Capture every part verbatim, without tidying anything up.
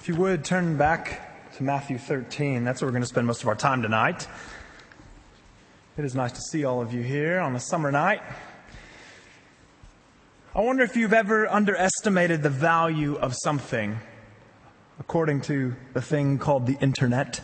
If you would, turn back to Matthew thirteen. That's where we're going to spend most of our time tonight. It is nice to see all of you here on a summer night. I wonder if you've ever underestimated the value of something, according to the thing called the internet.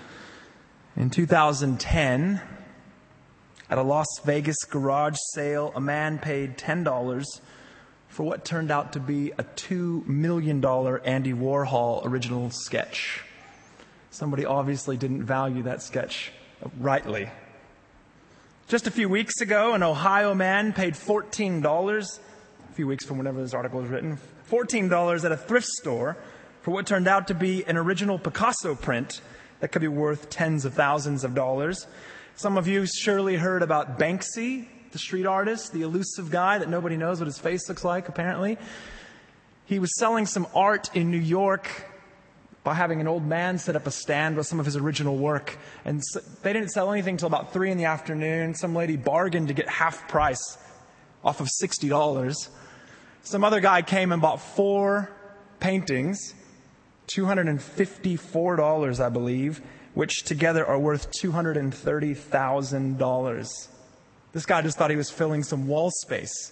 In two thousand ten, at a Las Vegas garage sale, a man paid ten dollars for what turned out to be a two million dollars Andy Warhol original sketch. Somebody obviously didn't value that sketch rightly. Just a few weeks ago, an Ohio man paid fourteen dollars, a few weeks from whenever this article was written, fourteen dollars at a thrift store for what turned out to be an original Picasso print that could be worth tens of thousands of dollars. Some of you surely heard about Banksy, the street artist, the elusive guy that nobody knows what his face looks like, apparently. He was selling some art in New York by having an old man set up a stand with some of his original work. And so they didn't sell anything until about three in the afternoon. Some lady bargained to get half price off of sixty dollars. Some other guy came and bought four paintings, two hundred fifty-four dollars, I believe, which together are worth two hundred thirty thousand dollars. This guy just thought he was filling some wall space.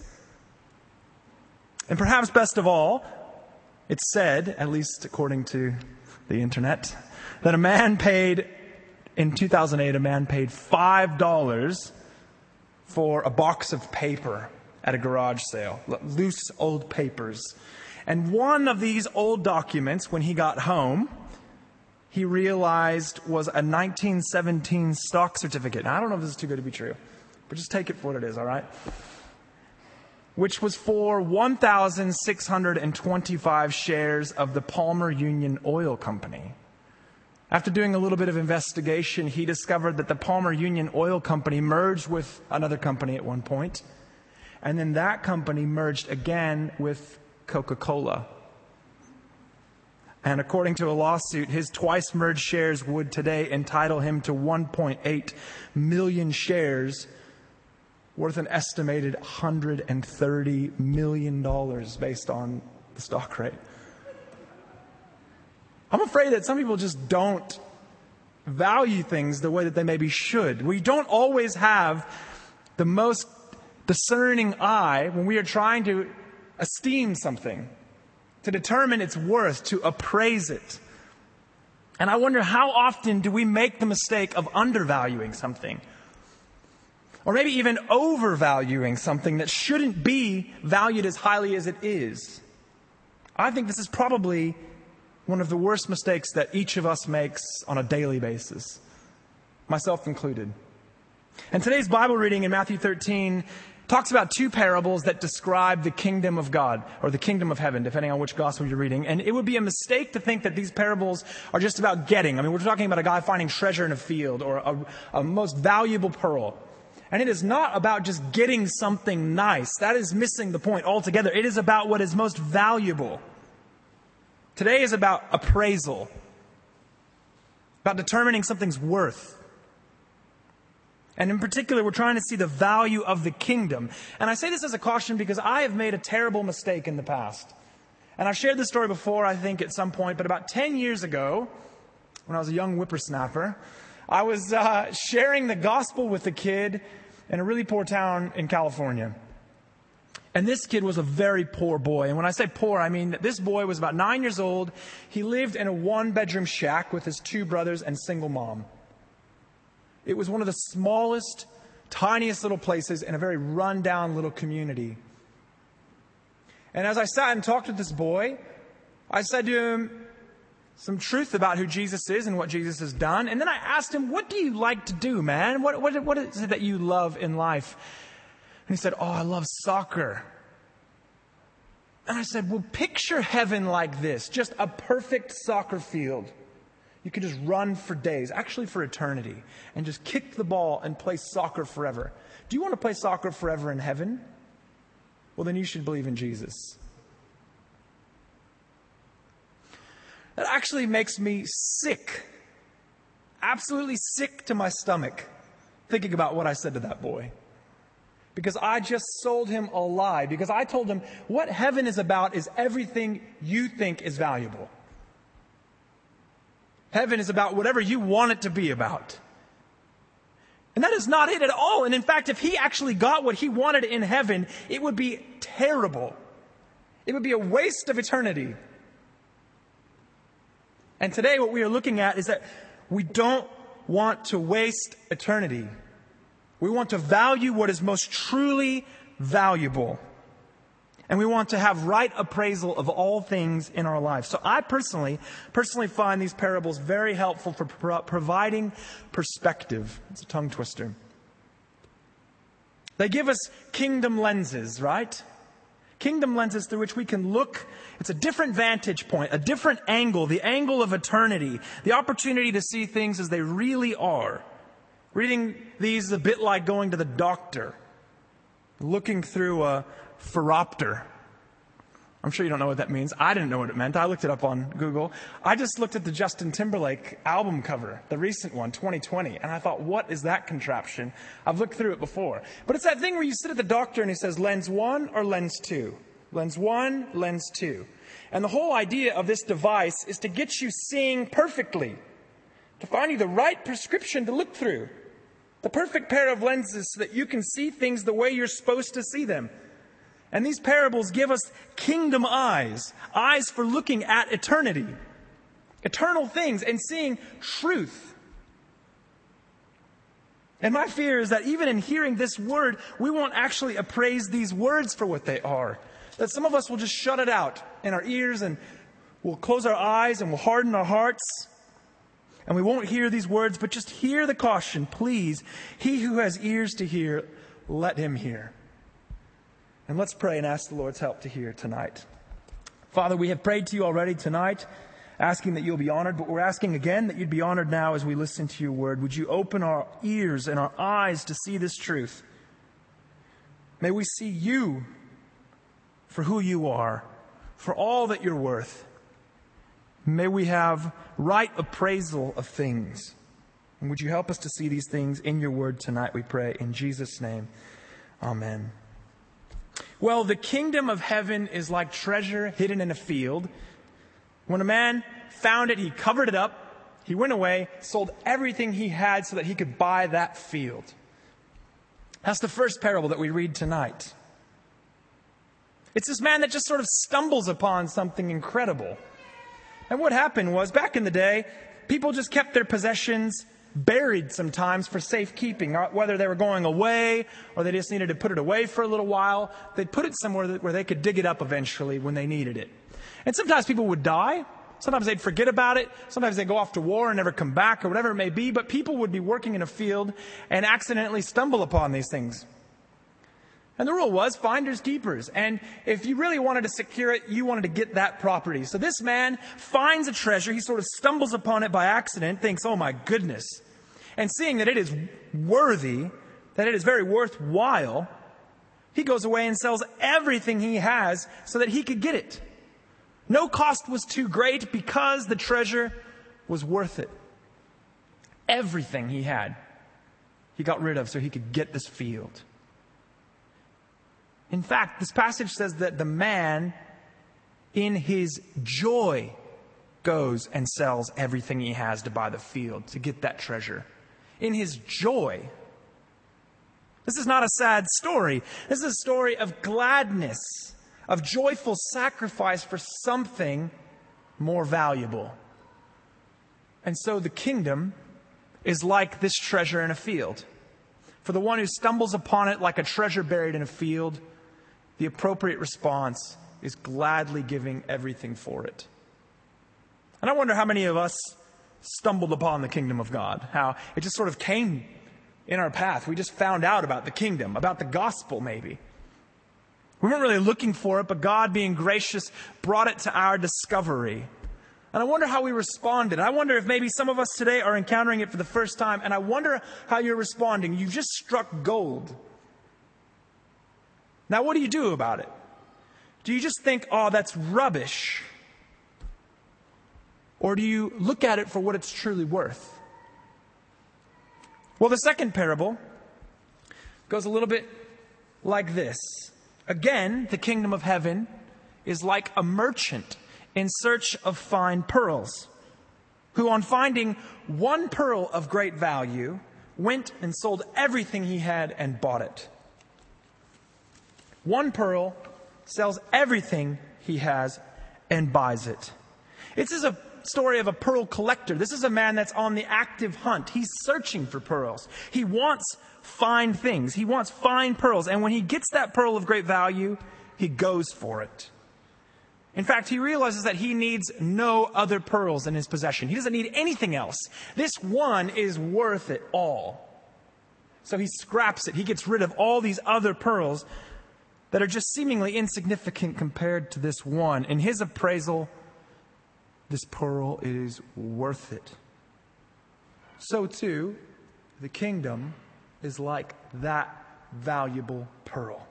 And perhaps best of all, it's said, at least according to the internet, that a man paid, in two thousand eight, a man paid five dollars for a box of paper at a garage sale, loose old papers. And one of these old documents, when he got home, he realized was a nineteen seventeen stock certificate. Now, I don't know if this is too good to be true, but just take it for what it is, all right? Which was for one thousand six hundred twenty-five shares of the Palmer Union Oil Company. After doing a little bit of investigation, he discovered that the Palmer Union Oil Company merged with another company at one point, and then that company merged again with Coca-Cola. And according to a lawsuit, his twice merged shares would today entitle him to one point eight million shares worth an estimated one hundred thirty million dollars based on the stock rate. I'm afraid that some people just don't value things the way that they maybe should. We don't always have the most discerning eye when we are trying to esteem something, to determine its worth, to appraise it. And I wonder, how often do we make the mistake of undervaluing something? Or maybe even overvaluing something that shouldn't be valued as highly as it is. I think this is probably one of the worst mistakes that each of us makes on a daily basis, myself included. And today's Bible reading in Matthew thirteen talks about two parables that describe the kingdom of God, or the kingdom of heaven, depending on which gospel you're reading. And it would be a mistake to think that these parables are just about getting. I mean, we're talking about a guy finding treasure in a field, or a, a most valuable pearl. And it is not about just getting something nice. That is missing the point altogether. It is about what is most valuable. Today is about appraisal, about determining something's worth. And in particular, we're trying to see the value of the kingdom. And I say this as a caution because I have made a terrible mistake in the past. And I've shared this story before, I think, at some point. But about ten years ago, when I was a young whippersnapper, I was uh, sharing the gospel with a kid in a really poor town in California. And this kid was a very poor boy. And when I say poor, I mean that this boy was about nine years old. He lived in a one-bedroom shack with his two brothers and single mom. It was one of the smallest, tiniest little places in a very run-down little community. And as I sat and talked with this boy, I said to him some truth about who Jesus is and what Jesus has done. And then I asked him, what do you like to do, man? What, what, what is it that you love in life? And he said, oh, I love soccer. And I said, well, picture heaven like this, just a perfect soccer field. You could just run for days, actually for eternity, and just kick the ball and play soccer forever. Do you want to play soccer forever in heaven? Well, then you should believe in Jesus. That actually makes me sick, absolutely sick to my stomach, thinking about what I said to that boy. Because I just sold him a lie. Because I told him what heaven is about is everything you think is valuable. Heaven is about whatever you want it to be about. And that is not it at all. And in fact, if he actually got what he wanted in heaven, it would be terrible. It would be a waste of eternity. And today what we are looking at is that we don't want to waste eternity. We want to value what is most truly valuable. And we want to have right appraisal of all things in our lives. So I personally, personally find these parables very helpful for pro- providing perspective. It's a tongue twister. They give us kingdom lenses, right? Kingdom lenses through which we can look. It's a different vantage point, a different angle, the angle of eternity, the opportunity to see things as they really are. Reading these is a bit like going to the doctor, looking through a phoropter. I'm sure you don't know what that means. I didn't know what it meant. I looked it up on Google. I just looked at the Justin Timberlake album cover, the recent one, twenty twenty, and I thought, what is that contraption? I've looked through it before. But it's that thing where you sit at the doctor and he says, lens one or lens two? Lens one, lens two. And the whole idea of this device is to get you seeing perfectly, to find you the right prescription to look through, the perfect pair of lenses so that you can see things the way you're supposed to see them. And these parables give us kingdom eyes, eyes for looking at eternity, eternal things, and seeing truth. And my fear is that even in hearing this word, we won't actually appraise these words for what they are. That some of us will just shut it out in our ears and we'll close our eyes and we'll harden our hearts. And we won't hear these words, but just hear the caution. Please, he who has ears to hear, let him hear. And let's pray and ask the Lord's help to hear tonight. Father, we have prayed to you already tonight, asking that you'll be honored, but we're asking again that you'd be honored now as we listen to your word. Would you open our ears and our eyes to see this truth? May we see you for who you are, for all that you're worth. May we have right appraisal of things. And would you help us to see these things in your word tonight, we pray. In Jesus' name, amen. Well, the kingdom of heaven is like treasure hidden in a field. When a man found it, he covered it up. He went away, sold everything he had so that he could buy that field. That's the first parable that we read tonight. It's this man that just sort of stumbles upon something incredible. And what happened was, back in the day, people just kept their possessions buried sometimes for safekeeping. Whether they were going away or they just needed to put it away for a little while, they'd put it somewhere that, where they could dig it up eventually when they needed it. And sometimes people would die. Sometimes they'd forget about it. Sometimes they'd go off to war and never come back or whatever it may be. But people would be working in a field and accidentally stumble upon these things. And the rule was finders keepers. And if you really wanted to secure it, you wanted to get that property. So this man finds a treasure. He sort of stumbles upon it by accident, thinks, oh my goodness. And seeing that it is worthy, that it is very worthwhile, he goes away and sells everything he has so that he could get it. No cost was too great because the treasure was worth it. Everything he had, he got rid of so he could get this field. In fact, this passage says that the man, in his joy, goes and sells everything he has to buy the field, to get that treasure. In his joy. This is not a sad story. This is a story of gladness, of joyful sacrifice for something more valuable. And so the kingdom is like this treasure in a field. For the one who stumbles upon it like a treasure buried in a field, the appropriate response is gladly giving everything for it. And I wonder how many of us stumbled upon the kingdom of God, how it just sort of came in our path. We just found out about the kingdom, about the gospel maybe. We weren't really looking for it, but God, being gracious, brought it to our discovery. And I wonder how we responded. I wonder if maybe some of us today are encountering it for the first time, and I wonder how you're responding. You've just struck gold. Now, what do you do about it? Do you just think, oh, that's rubbish? Or do you look at it for what it's truly worth? Well, the second parable goes a little bit like this. Again, the kingdom of heaven is like a merchant in search of fine pearls. who on finding one pearl of great value, went and sold everything he had and bought it. One pearl sells everything he has and buys it. This is a story of a pearl collector. This is a man that's on the active hunt. He's searching for pearls. He wants fine things. He wants fine pearls. And when he gets that pearl of great value, he goes for it. In fact, he realizes that he needs no other pearls in his possession. He doesn't need anything else. This one is worth it all. So he scraps it. He gets rid of all these other pearls that are just seemingly insignificant compared to this one. In his appraisal, this pearl is worth it. So too, the kingdom is like that valuable pearl.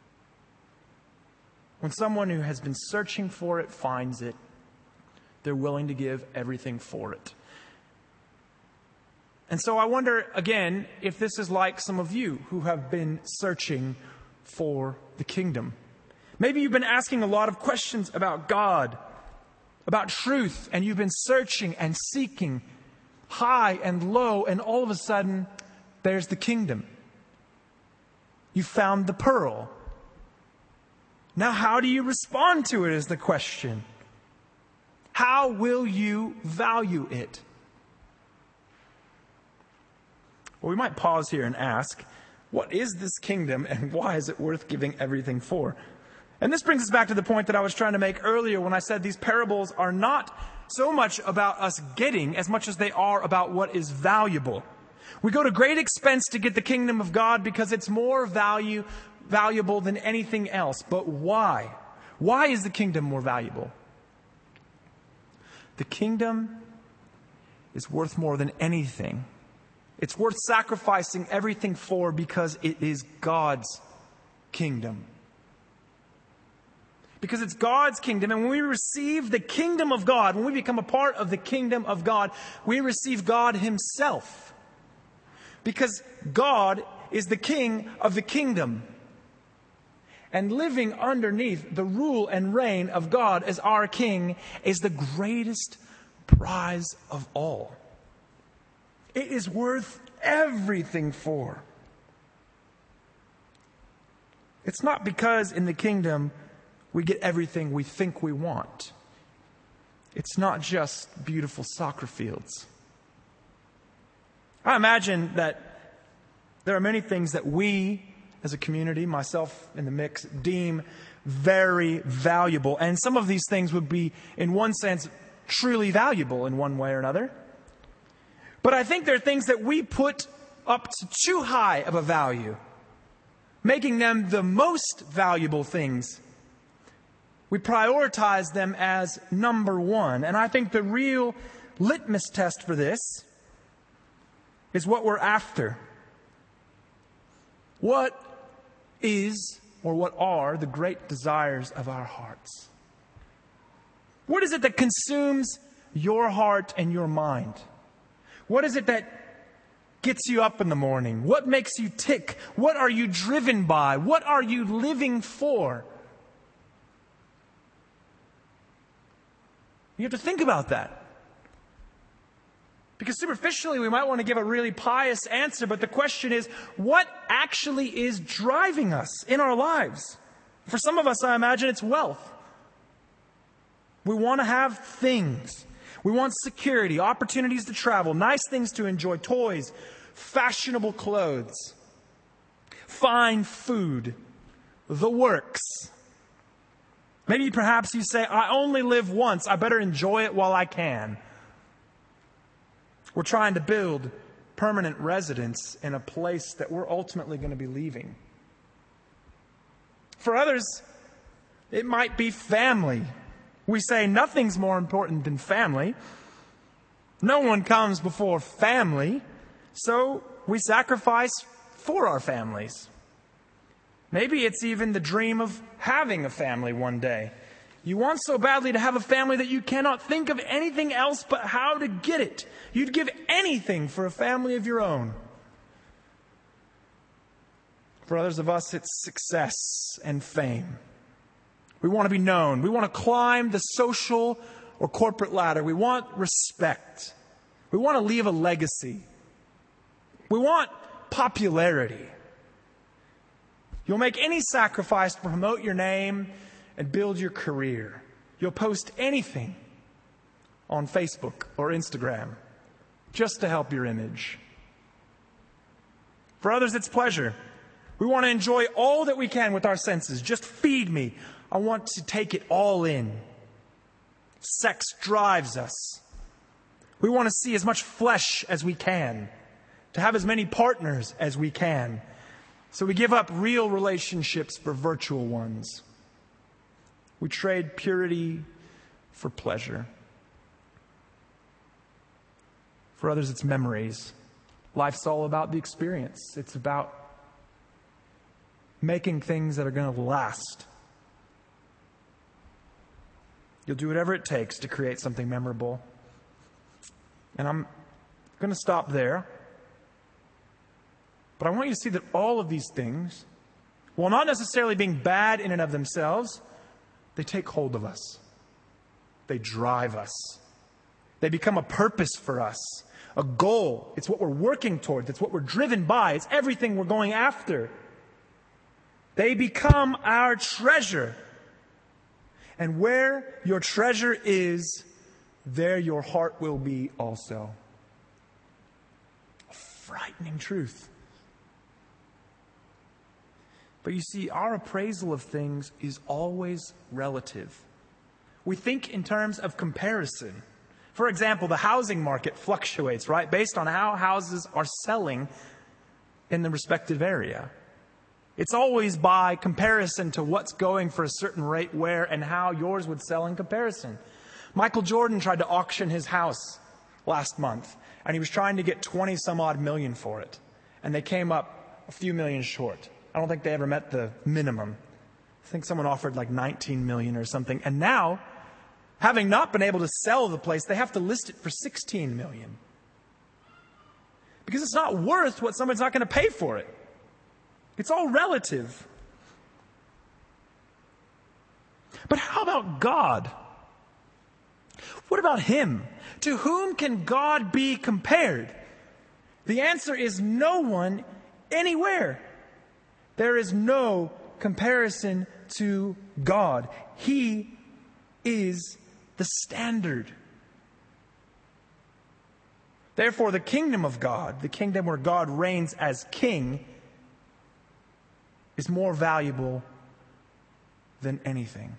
When someone who has been searching for it finds it, they're willing to give everything for it. And so I wonder, again, if this is like some of you who have been searching for the kingdom. Maybe you've been asking a lot of questions about God, about truth, and you've been searching and seeking high and low, and all of a sudden, there's the kingdom. You found the pearl. Now, how do you respond to it is the question. How will you value it? Well, we might pause here and ask, what is this kingdom and why is it worth giving everything for? And this brings us back to the point that I was trying to make earlier when I said these parables are not so much about us getting as much as they are about what is valuable. We go to great expense to get the kingdom of God because it's more value valuable than anything else. But why? Why is the kingdom more valuable? The kingdom is worth more than anything. It's worth sacrificing everything for because it is God's kingdom. Because it's God's kingdom, and when we receive the kingdom of God, when we become a part of the kingdom of God, we receive God Himself. Because God is the King of the kingdom. And living underneath the rule and reign of God as our King is the greatest prize of all. It is worth everything for. It's not because in the kingdom we get everything we think we want. It's not just beautiful soccer fields. I imagine that there are many things that we as a community, myself in the mix, deem very valuable. And some of these things would be, in one sense, truly valuable in one way or another. But I think there are things that we put up to too high of a value, making them the most valuable things. We prioritize them as number one. And I think the real litmus test for this is what we're after. What is or what are the great desires of our hearts? What is it that consumes your heart and your mind? What is it that gets you up in the morning? What makes you tick? What are you driven by? What are you living for? You have to think about that. Because superficially, we might want to give a really pious answer, but the question is, what actually is driving us in our lives? For some of us, I imagine it's wealth. We want to have things. We want security, opportunities to travel, nice things to enjoy, toys, fashionable clothes, fine food, the works. Maybe perhaps you say, I only live once. I better enjoy it while I can. We're trying to build permanent residence in a place that we're ultimately going to be leaving. For others, it might be family. We say nothing's more important than family. No one comes before family, so we sacrifice for our families. Maybe it's even the dream of having a family one day. You want so badly to have a family that you cannot think of anything else but how to get it. You'd give anything for a family of your own. For others of us, it's success and fame. We want to be known. We want to climb the social or corporate ladder. We want respect. We want to leave a legacy. We want popularity. You'll make any sacrifice to promote your name and build your career. You'll post anything on Facebook or Instagram just to help your image. For others, it's pleasure. We want to enjoy all that we can with our senses. Just feed me. I want to take it all in. Sex drives us. We want to see as much flesh as we can, to have as many partners as we can. So we give up real relationships for virtual ones. We trade purity for pleasure. For others, it's memories. Life's all about the experience. It's about making things that are going to last. You'll do whatever it takes to create something memorable. And I'm going to stop there. But I want you to see that all of these things, while not necessarily being bad in and of themselves, they take hold of us. They drive us. They become a purpose for us, a goal. It's what we're working towards. It's what we're driven by. It's everything we're going after. They become our treasure. And where your treasure is, there your heart will be also. A frightening truth. But you see, our appraisal of things is always relative. We think in terms of comparison. For example, the housing market fluctuates, right, based on how houses are selling in the respective area. It's always by comparison to what's going for a certain rate where and how yours would sell in comparison. Michael Jordan tried to auction his house last month, and he was trying to get twenty some odd million for it. And they came up a few million short. I don't think they ever met the minimum. I think someone offered like nineteen million or something. And now, having not been able to sell the place, they have to list it for sixteen million. Because it's not worth what someone's not going to pay for it. It's all relative. But how about God? What about Him? To whom can God be compared? The answer is no one, anywhere. There is no comparison to God. He is the standard. Therefore, the kingdom of God, the kingdom where God reigns as king, is more valuable than anything.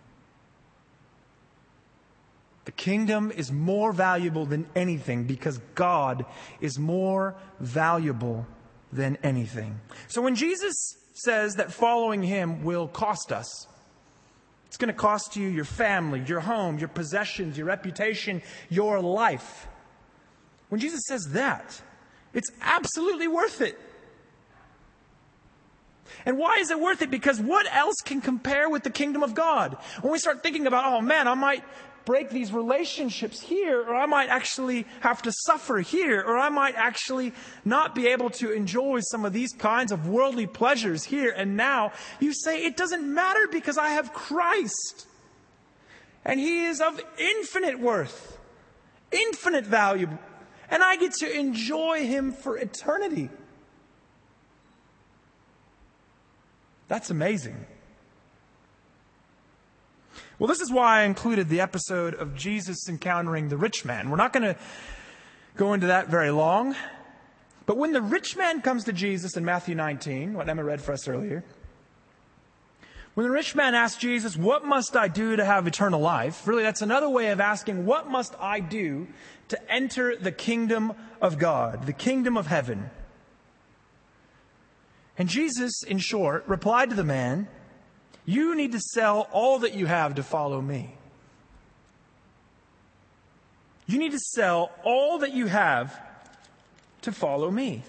The kingdom is more valuable than anything because God is more valuable than anything. So when Jesus says that following Him will cost us, it's going to cost you your family, your home, your possessions, your reputation, your life. When Jesus says that, it's absolutely worth it. And why is it worth it? Because what else can compare with the kingdom of God? When we start thinking about, oh man, I might break these relationships here, or I might actually have to suffer here, or I might actually not be able to enjoy some of these kinds of worldly pleasures here and now. You say, it doesn't matter because I have Christ. And He is of infinite worth, infinite value, and I get to enjoy Him for eternity. That's amazing. Well, this is why I included the episode of Jesus encountering the rich man. We're not going to go into that very long. But when the rich man comes to Jesus in Matthew nineteen, what Emma read for us earlier, when the rich man asks Jesus, what must I do to have eternal life? Really, that's another way of asking, what must I do to enter the kingdom of God, the kingdom of heaven? And Jesus, in short, replied to the man, you need to sell all that you have to follow me. You need to sell all that you have to follow me.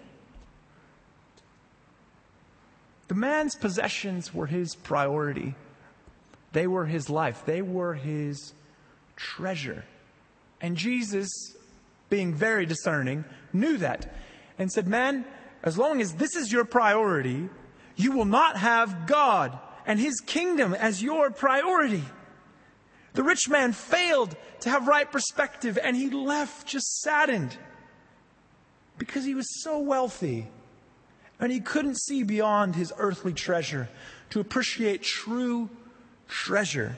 The man's possessions were his priority. They were his life. They were his treasure. And Jesus, being very discerning, knew that and said, man, as long as this is your priority, you will not have God and His kingdom as your priority. The rich man failed to have right perspective, and he left just saddened because he was so wealthy and he couldn't see beyond his earthly treasure to appreciate true treasure.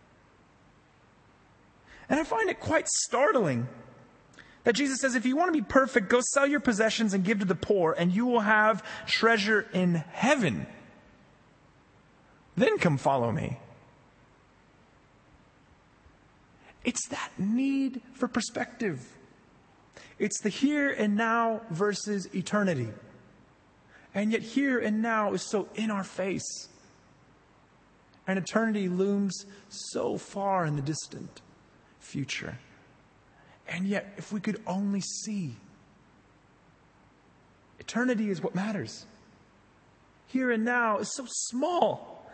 And I find it quite startling that Jesus says, if you want to be perfect, go sell your possessions and give to the poor, and you will have treasure in heaven. Then come follow me. It's that need for perspective. It's the here and now versus eternity. And yet here and now is so in our face. And eternity looms so far in the distant future. And yet, if we could only see, eternity is what matters. Here and now is so small.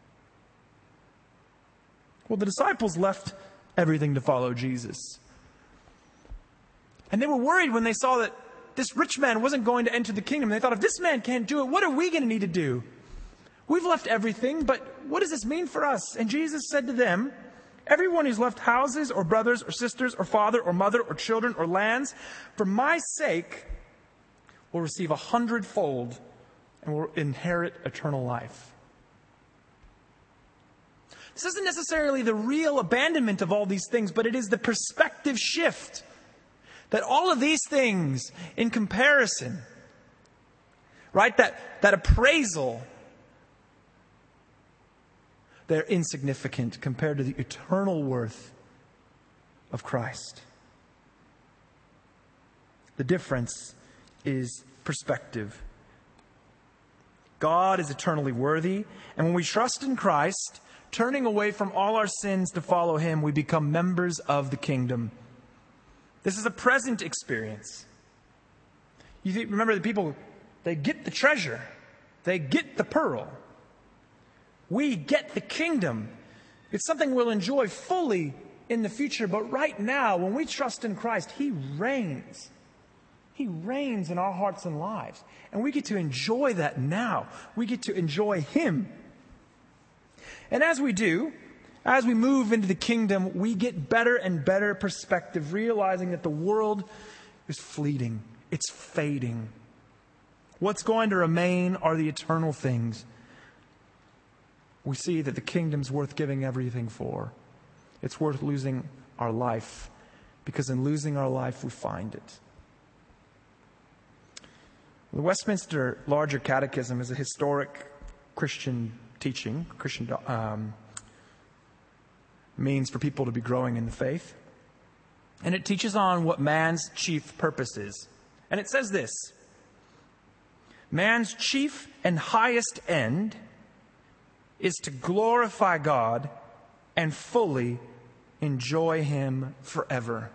Well, the disciples left everything to follow Jesus. And they were worried when they saw that this rich man wasn't going to enter the kingdom. They thought, if this man can't do it, what are we going to need to do? We've left everything, but what does this mean for us? And Jesus said to them, everyone who's left houses or brothers or sisters or father or mother or children or lands for my sake will receive a hundredfold and will inherit eternal life. This isn't necessarily the real abandonment of all these things, but it is the perspective shift that all of these things in comparison, right, that, that appraisal, they're insignificant compared to the eternal worth of Christ. The difference is perspective. God is eternally worthy, and when we trust in Christ, turning away from all our sins to follow Him, we become members of the kingdom. This is a present experience. You think, remember the people, they get the treasure. They get the pearl. We get the kingdom. It's something we'll enjoy fully in the future. But right now, when we trust in Christ, He reigns. He reigns in our hearts and lives. And we get to enjoy that now. We get to enjoy Him. And as we do, as we move into the kingdom, we get better and better perspective, realizing that the world is fleeting. It's fading. What's going to remain are the eternal things. We see that the kingdom's worth giving everything for. It's worth losing our life, because in losing our life, we find it. The Westminster Larger Catechism is a historic Christian teaching, Christian um, means for people to be growing in the faith. And it teaches on what man's chief purpose is. And it says this: man's chief and highest end is to glorify God and fully enjoy Him forever.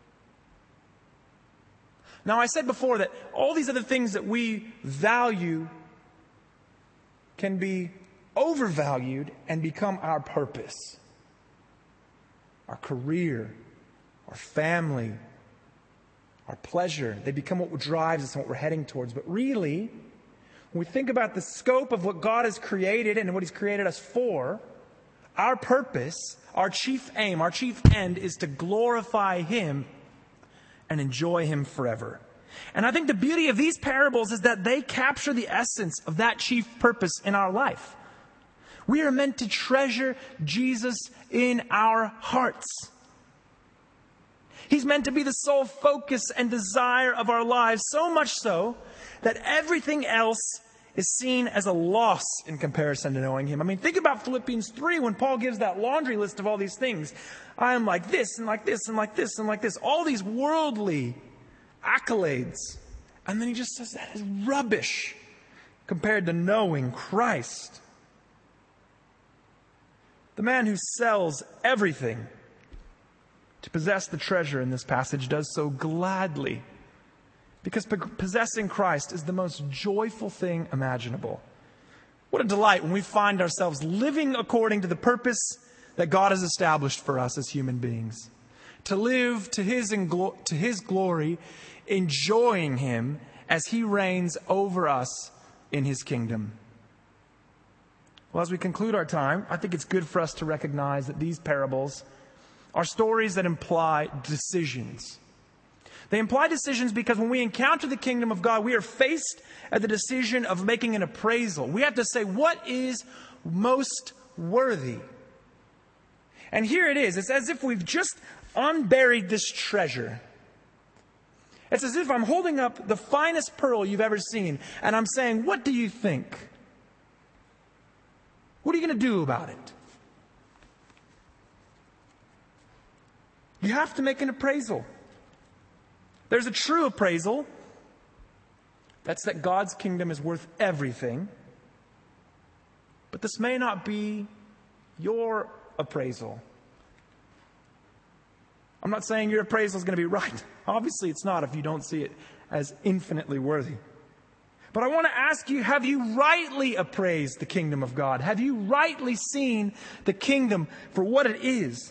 Now, I said before that all these other things that we value can be overvalued and become our purpose. Our career, our family, our pleasure. They become what drives us and what we're heading towards. But really, when we think about the scope of what God has created and what He's created us for, our purpose, our chief aim, our chief end is to glorify Him and enjoy Him forever. And I think the beauty of these parables is that they capture the essence of that chief purpose in our life. We are meant to treasure Jesus in our hearts. He's meant to be the sole focus and desire of our lives, so much so that everything else is seen as a loss in comparison to knowing Him. I mean, think about Philippians three when Paul gives that laundry list of all these things. I am like this and like this and like this and like this. All these worldly accolades. And then he just says that is rubbish compared to knowing Christ. The man who sells everything to possess the treasure in this passage does so gladly, because possessing Christ is the most joyful thing imaginable. What a delight when we find ourselves living according to the purpose that God has established for us as human beings. To live to His, inglo- to His glory, enjoying Him as He reigns over us in His kingdom. Well, as we conclude our time, I think it's good for us to recognize that these parables are stories that imply decisions. They imply decisions because when we encounter the kingdom of God, we are faced at the decision of making an appraisal. We have to say, what is most worthy? And here it is. It's as if we've just unburied this treasure. It's as if I'm holding up the finest pearl you've ever seen, and I'm saying, what do you think? What are you going to do about it? You have to make an appraisal. There's a true appraisal. That's that God's kingdom is worth everything. But this may not be your appraisal. I'm not saying your appraisal is going to be right. Obviously, it's not if you don't see it as infinitely worthy. But I want to ask you, have you rightly appraised the kingdom of God? Have you rightly seen the kingdom for what it is?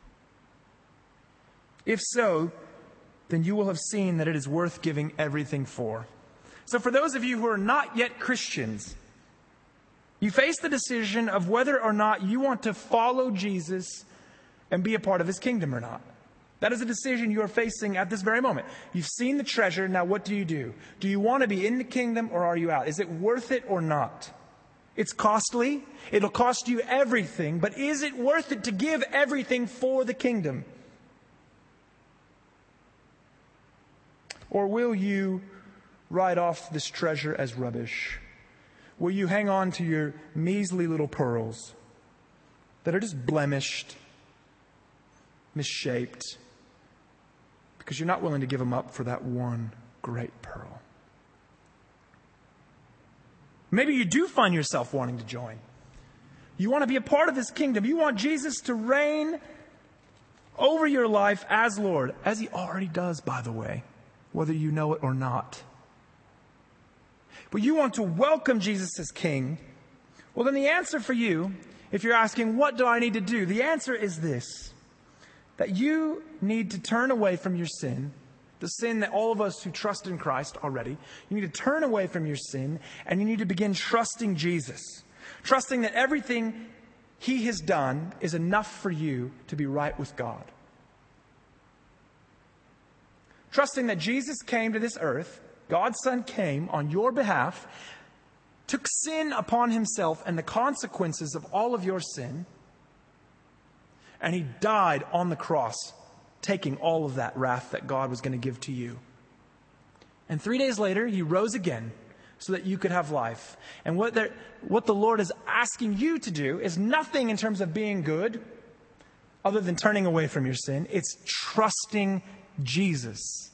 If so, then you will have seen that it is worth giving everything for. So for those of you who are not yet Christians, you face the decision of whether or not you want to follow Jesus and be a part of his kingdom or not. That is a decision you are facing at this very moment. You've seen the treasure. Now what do you do? Do you want to be in the kingdom or are you out? Is it worth it or not? It's costly. It'll cost you everything. But is it worth it to give everything for the kingdom? Or will you write off this treasure as rubbish? Will you hang on to your measly little pearls that are just blemished, misshaped, because you're not willing to give them up for that one great pearl? Maybe you do find yourself wanting to join. You want to be a part of this kingdom. You want Jesus to reign over your life as Lord, as he already does, by the way, whether you know it or not. But you want to welcome Jesus as King. Well, then the answer for you, if you're asking, what do I need to do? The answer is this: that you need to turn away from your sin, the sin that all of us who trust in Christ already, you need to turn away from your sin and you need to begin trusting Jesus. Trusting that everything he has done is enough for you to be right with God. Trusting that Jesus came to this earth, God's Son came on your behalf, took sin upon himself and the consequences of all of your sin, and he died on the cross, taking all of that wrath that God was going to give to you. And three days later, he rose again so that you could have life. And what, what the Lord is asking you to do is nothing in terms of being good, other than turning away from your sin. It's trusting Jesus.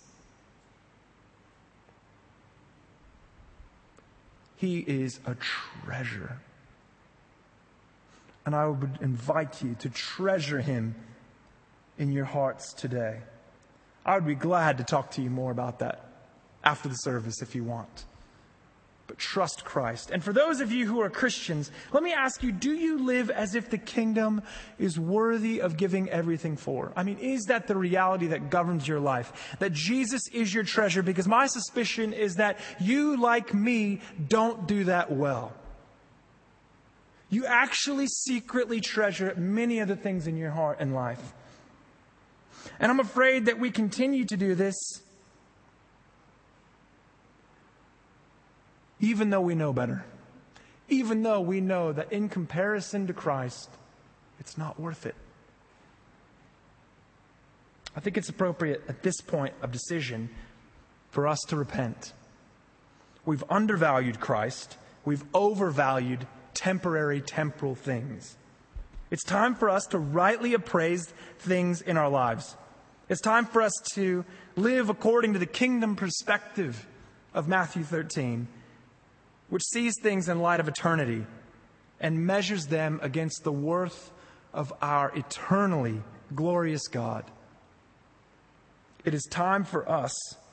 He is a treasure. And I would invite you to treasure him in your hearts today. I would be glad to talk to you more about that after the service if you want. But trust Christ. And for those of you who are Christians, let me ask you, do you live as if the kingdom is worthy of giving everything for? I mean, is that the reality that governs your life? That Jesus is your treasure? Because my suspicion is that you, like me, don't do that well. You actually secretly treasure many of the things in your heart and life. And I'm afraid that we continue to do this even though we know better. Even though we know that in comparison to Christ, it's not worth it. I think it's appropriate at this point of decision for us to repent. We've undervalued Christ. We've overvalued temporary, temporal things. It's time for us to rightly appraise things in our lives. It's time for us to live according to the kingdom perspective of Matthew thirteen, which sees things in light of eternity and measures them against the worth of our eternally glorious God. It is time for us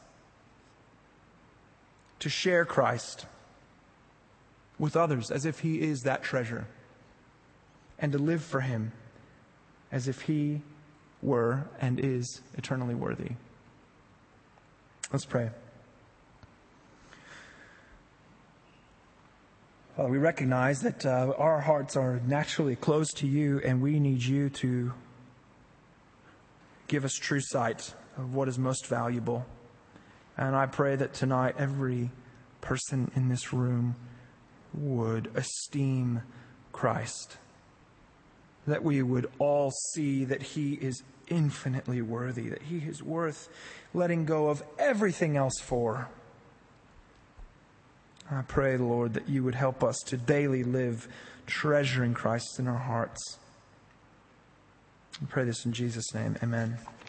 to share Christ with others as if he is that treasure, and to live for him as if he were and is eternally worthy. Let's pray. Father, we recognize that uh, our hearts are naturally close to you, and we need you to give us true sight of what is most valuable. And I pray that tonight every person in this room would esteem Christ. That we would all see that He is infinitely worthy, that He is worth letting go of everything else for. I pray, Lord, that You would help us to daily live treasuring Christ in our hearts. I pray this in Jesus' name. Amen.